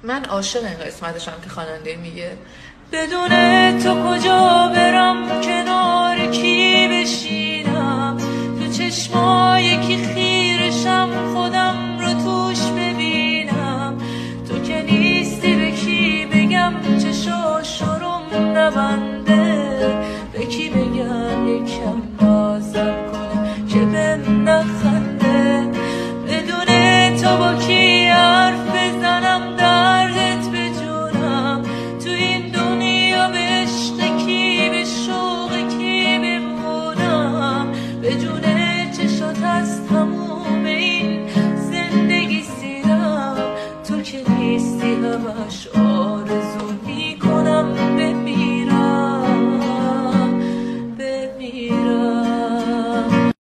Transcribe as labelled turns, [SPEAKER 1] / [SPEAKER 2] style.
[SPEAKER 1] من عاشق این قسمتشم که خواننده میگه
[SPEAKER 2] بدون تو کجا برم، کنار کی بشینم، تو چشمای کی خیرشم، خودم رو توش ببینم. تو که نیستی به کی بگم چشاشورم نبنده، به کی بگم یکم نازم کنه که بهم نخنده. بدون تو با کی حرف بزنم دردت به جونم، تو این دنیا به عشق کی به شوق کی بمونم. به جون چشات از تموم این زندگی سیرم، تو که نیستی همش